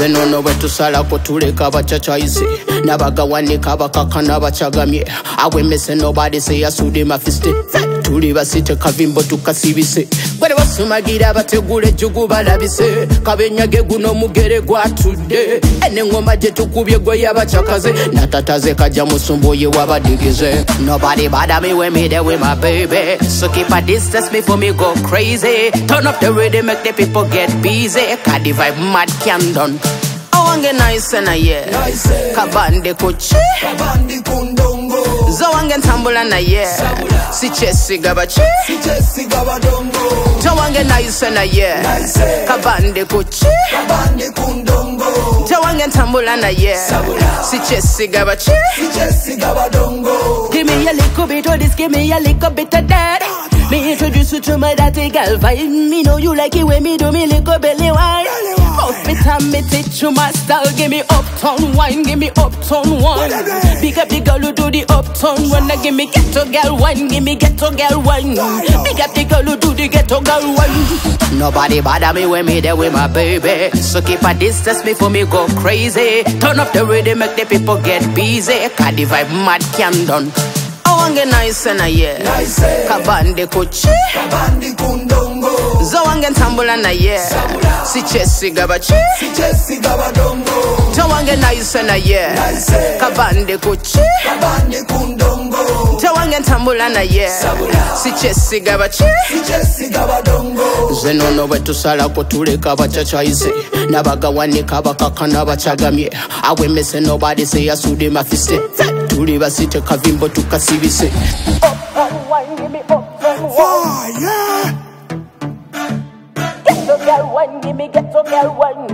Nze nono bwetusalako tuleka bachachayize nabagawanika bakakana bachagamye awemese nobody say yasude mafiste tuli basite kavimbo tukasibise gwere basumagira bategule jugu balabise kabenyage guno mugere gwatudde ene ngoma je tukubye gwe yabachakaze natataze kaja musumbuye wabadigize nobody bother me when me there with my baby so keep a distance before me go crazy turn up the rhythm make the people get busy cause the vibe mad can done I want get nice and nice kabande kochi kabande kundongo zo wange tambula na si chesi gabachi to wange nice and nice kabande kochi kabande kundongo to wange tambula na si chesi gabachi give me a little bit of this give me a little bit of that me introduce you to my daddy girl vibe me know you like it when me do me little belly wine off me time me teach you my style give me uptown wine give me uptown wine big up the girl who do the uptown wine give me ghetto girl wine give me ghetto girl wine big up the girl who do the ghetto girl wine nobody bother me when me there with my baby so keep a distance before me go crazy turn up the rhythm make the people get busy cause the vibe mad can done I want get nice and nice kabande kochi kabande kundongo zo wange tambula na si chesi gabachi to wange nice and nice kabande kochi kabande kundongo to wange tambula na si chesi gabachi zenono bwetusalako tuleka bachachayize nabagawanika bakakana bachagamye awemese nobody say yasude mafiste tuli basite kavimbo tukasibise uptown wine give me uptown wine ghetto girl wine give me ghetto girl wine